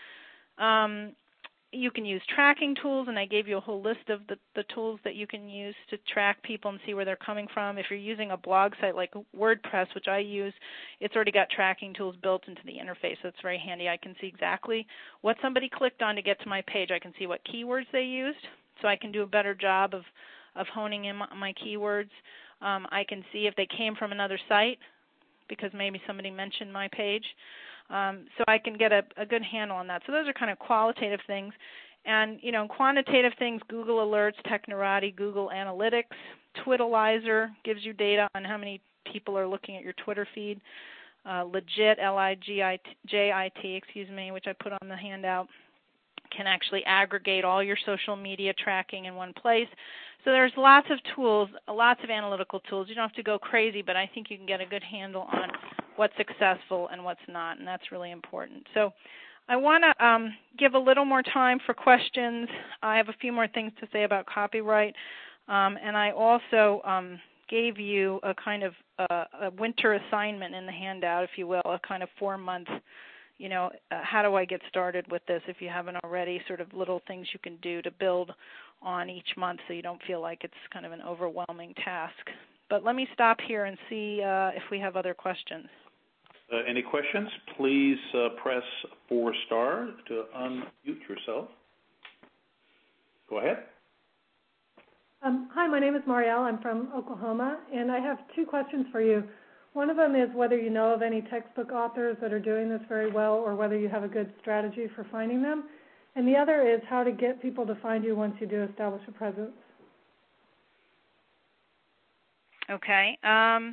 Um, you can use tracking tools, and I gave you a whole list of the, the tools that you can use to track people and see where they're coming from. If you're using a blog site like WordPress, which I use, it's already got tracking tools built into the interface, so it's very handy. I can see exactly what somebody clicked on to get to my page. I can see what keywords they used, so I can do a better job of, of honing in my keywords. Um, I can see if they came from another site because maybe somebody mentioned my page. Um, so I can get a, a good handle on that. So those are kind of qualitative things. And, you know, quantitative things, Google Alerts, Technorati, Google Analytics, Twitalizer gives you data on how many people are looking at your Twitter feed. Uh, Legit, L I G J I T, excuse me, which I put on the handout, can actually aggregate all your social media tracking in one place. So there's lots of tools, lots of analytical tools. You don't have to go crazy, but I think you can get a good handle on what's successful and what's not, and that's really important. So I want to um, give a little more time for questions. I have a few more things to say about copyright, um, and I also um, gave you a kind of uh, a winter assignment in the handout, if you will, a kind of four-month, you know, uh, how do I get started with this if you haven't already, sort of little things you can do to build on each month so you don't feel like it's kind of an overwhelming task. But let me stop here and see uh, if we have other questions. Uh, any questions? Please uh, press four star to unmute yourself. Go ahead. Um, hi, my name is Marielle. I'm from Oklahoma, and I have two questions for you. One of them is whether you know of any textbook authors that are doing this very well or whether you have a good strategy for finding them. And the other is how to get people to find you once you do establish a presence. Okay. Um,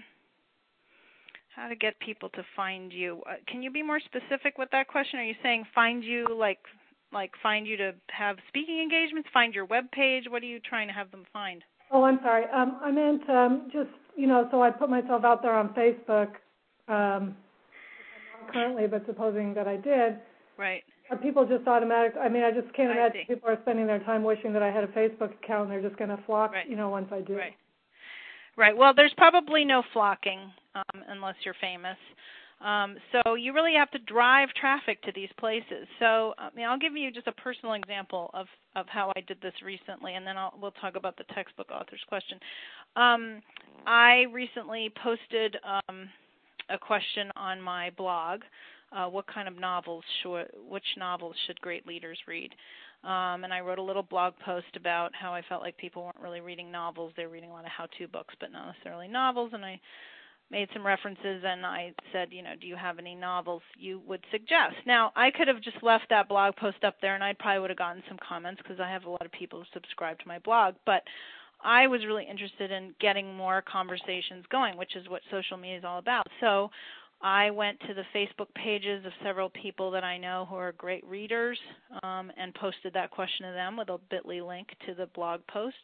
how to get people to find you. Uh, can you be more specific with that question? Are you saying find you like like find you to have speaking engagements, find your web page? What are you trying to have them find? Oh, I'm sorry. Um, I meant um, just, you know, so I put myself out there on Facebook, um, not currently, but supposing that I did. Right. Are people just automatic? I mean, I just can't I imagine see. people are spending their time wishing that I had a Facebook account and they're just going to flock, Right. you know, once I do. Right. Right. Well, there's probably no flocking um, unless you're famous. Um, so you really have to drive traffic to these places. So I mean, I'll give you just a personal example of, of how I did this recently, and then I'll, we'll talk about the textbook author's question. Um, I recently posted um, a question on my blog. Uh, what kind of novels should, which novels should great leaders read? Um, and I wrote a little blog post about how I felt like people weren't really reading novels. They were reading a lot of how-to books, but not necessarily novels. And I made some references, and I said, you know, do you have any novels you would suggest? Now, I could have just left that blog post up there, and I probably would have gotten some comments because I have a lot of people who subscribe to my blog. But I was really interested in getting more conversations going, which is what social media is all about. So I went to the Facebook pages of several people that I know who are great readers um, and posted that question to them with a bit dot l y link to the blog post.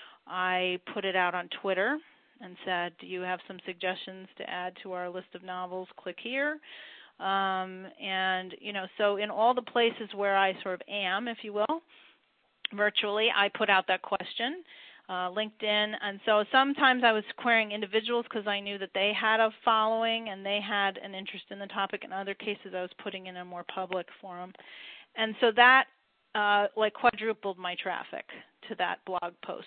I put it out on Twitter and said, do you have some suggestions to add to our list of novels? Click here. Um, and, you know, so in all the places where I sort of am, if you will, virtually, I put out that question. Uh, LinkedIn, and so sometimes I was querying individuals because I knew that they had a following and they had an interest in the topic. In other cases, I was putting in a more public forum. And so that uh, like quadrupled my traffic to that blog post.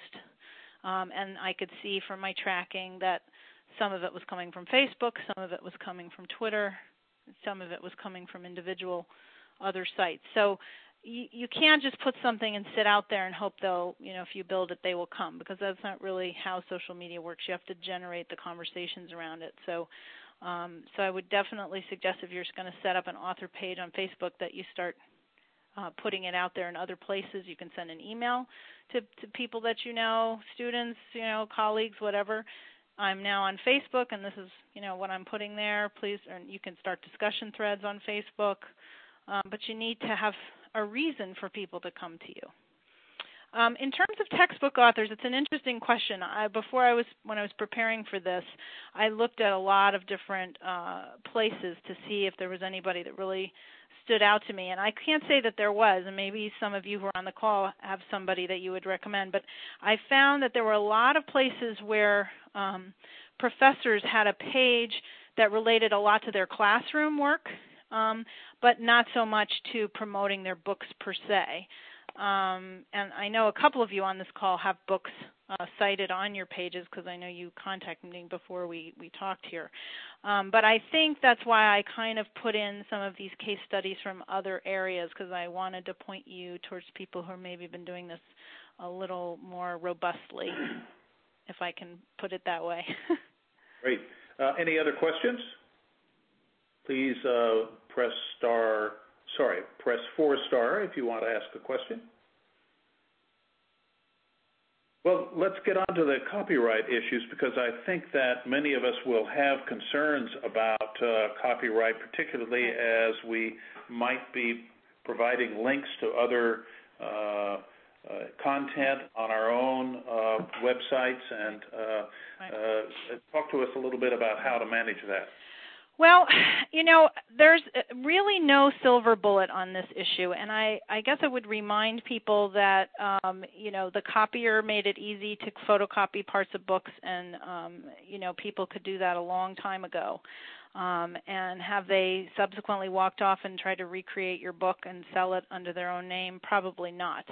Um, and I could see from my tracking that some of it was coming from Facebook, some of it was coming from Twitter, some of it was coming from individual other sites. So You, you can't just put something and sit out there and hope they'll, you know, if you build it, they will come, because that's not really how social media works. You have to generate the conversations around it. So um, so I would definitely suggest if you're going to set up an author page on Facebook that you start uh, putting it out there in other places. You can send an email to, to people that you know, students, you know, colleagues, whatever. I'm now on Facebook, and this is, you know, what I'm putting there. Please, and you can start discussion threads on Facebook, um, but you need to have a reason for people to come to you. Um, in terms of textbook authors, it's an interesting question. I, before I was, when I was preparing for this, I looked at a lot of different uh, places to see if there was anybody that really stood out to me, and I can't say that there was, and maybe some of you who are on the call have somebody that you would recommend, but I found that there were a lot of places where um, professors had a page that related a lot to their classroom work, Um, but not so much to promoting their books per se. Um, and I know a couple of you on this call have books uh, cited on your pages because I know you contacted me before we, we talked here. Um, but I think that's why I kind of put in some of these case studies from other areas, because I wanted to point you towards people who have maybe been doing this a little more robustly, if I can put it that way. Great. Uh, any other questions? Please uh, press star, sorry, press four star if you want to ask a question. Well, let's get on to the copyright issues, because I think that many of us will have concerns about uh, copyright, particularly as we might be providing links to other uh, uh, content on our own uh, websites. And uh, right. uh, talk to us a little bit about how to manage that. Well, you know, there's really no silver bullet on this issue, and I, I guess I would remind people that, um, you know, the copier made it easy to photocopy parts of books, and, um, you know, people could do that a long time ago. Um, and have they subsequently walked off and tried to recreate your book and sell it under their own name? Probably not.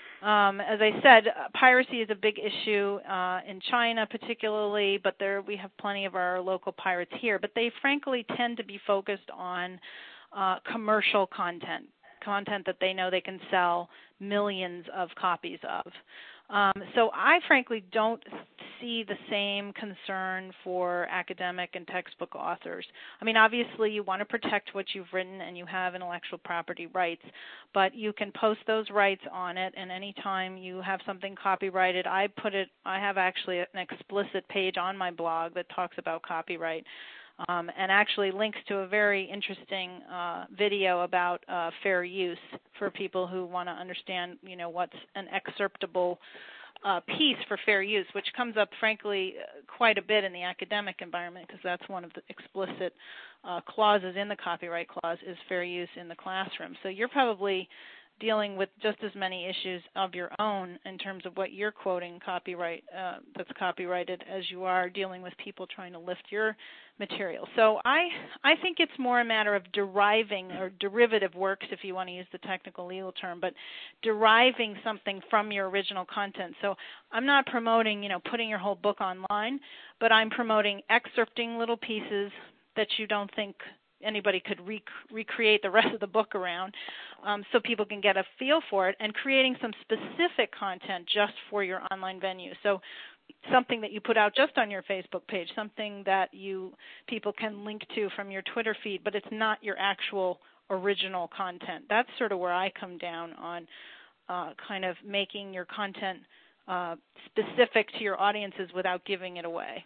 Um, as I said, piracy is a big issue uh, in China particularly, but there we have plenty of our local pirates here. But they frankly tend to be focused on uh, commercial content, content that they know they can sell millions of copies of. Um, so I frankly don't see the same concern for academic and textbook authors. I mean, obviously you want to protect what you've written and you have intellectual property rights, but you can post those rights on it, and anytime you have something copyrighted, I put it, I have actually an explicit page on my blog that talks about copyright. Um, and actually links to a very interesting uh, video about uh, fair use for people who want to understand, you know, what's an excerptable uh, piece for fair use, which comes up, frankly, uh, quite a bit in the academic environment, because that's one of the explicit uh, clauses in the copyright clause is fair use in the classroom. So you're probably dealing with just as many issues of your own in terms of what you're quoting copyright uh, that's copyrighted as you are dealing with people trying to lift your material. So I I think it's more a matter of deriving or derivative works, if you want to use the technical legal term, but deriving something from your original content. So I'm not promoting, you know, putting your whole book online, but I'm promoting excerpting little pieces that you don't think anybody could rec- recreate the rest of the book around, um, so people can get a feel for it, and creating some specific content just for your online venue. So something that you put out just on your Facebook page, something that you people can link to from your Twitter feed, but it's not your actual original content. That's sort of where I come down on uh, kind of making your content uh, specific to your audiences without giving it away.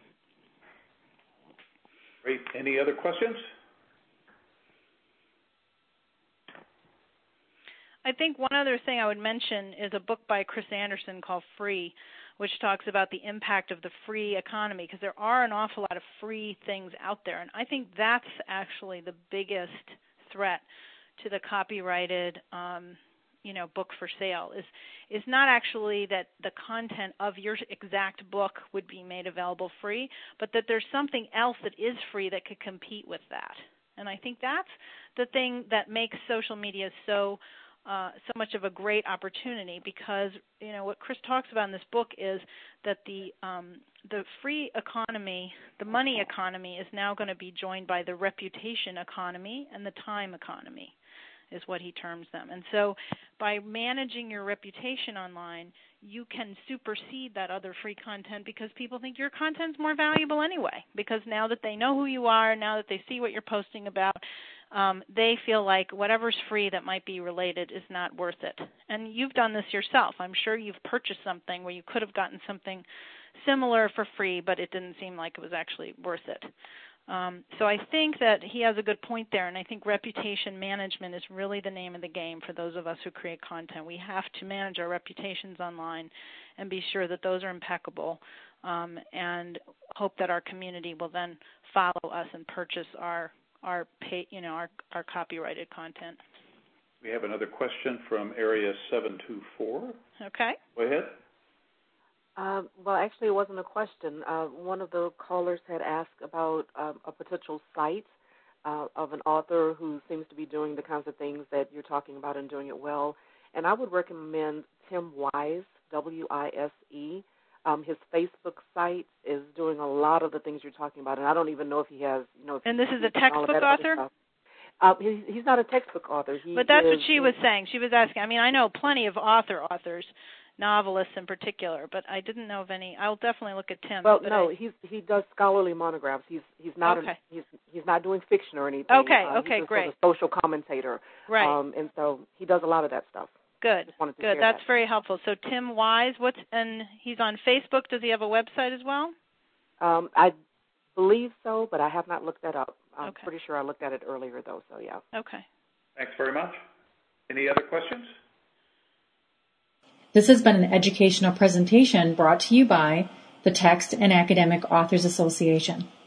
Great. Any other questions? I think one other thing I would mention is a book by Chris Anderson called Free, which talks about the impact of the free economy, because there are an awful lot of free things out there. And I think that's actually the biggest threat to the copyrighted um, you know, book for sale, is, is not actually that the content of your exact book would be made available free, but that there's something else that is free that could compete with that. And I think that's the thing that makes social media so Uh, so much of a great opportunity, because you know what Chris talks about in this book is that the um, the free economy, the money economy, is now going to be joined by the reputation economy and the time economy, is what he terms them. And so, by managing your reputation online, you can supersede that other free content, because people think your content's more valuable anyway. Because now that they know who you are, now that they see what you're posting about, Um, they feel like whatever's free that might be related is not worth it. And you've done this yourself. I'm sure you've purchased something where you could have gotten something similar for free, but it didn't seem like it was actually worth it. Um, so I think that he has a good point there, and I think reputation management is really the name of the game for those of us who create content. We have to manage our reputations online and be sure that those are impeccable, um, and hope that our community will then follow us and purchase our our pay, you know, our, our copyrighted content. We have another question from area seven two four. Okay. Go ahead. Uh, well, actually, it wasn't a question. Uh, one of the callers had asked about um, a potential site uh, of an author who seems to be doing the kinds of things that you're talking about and doing it well. And I would recommend Tim Wise, W I S E. Um, his Facebook site is doing a lot of the things you're talking about, and I don't even know if he has, you know. If and this is a textbook author? Uh, he, he's not a textbook author. He but that's is, what she was saying. She was asking. I mean, I know plenty of author authors, novelists in particular, but I didn't know of any. I'll definitely look at Tim. Well, but no, I, he's he does scholarly monographs. He's he's not okay. a, he's he's not doing fiction or anything. Okay, uh, okay, he's great. Sort of a social commentator, right? Um, and so he does a lot of that stuff. Good. Just wanted to Good. share That's that. very helpful. So Tim Wise, what's and he's on Facebook. Does he have a website as well? Um, I believe so, but I have not looked that up. I'm Okay. pretty sure I looked at it earlier, though, so yeah. Okay. Thanks very much. Any other questions? This has been an educational presentation brought to you by the Text and Academic Authors Association.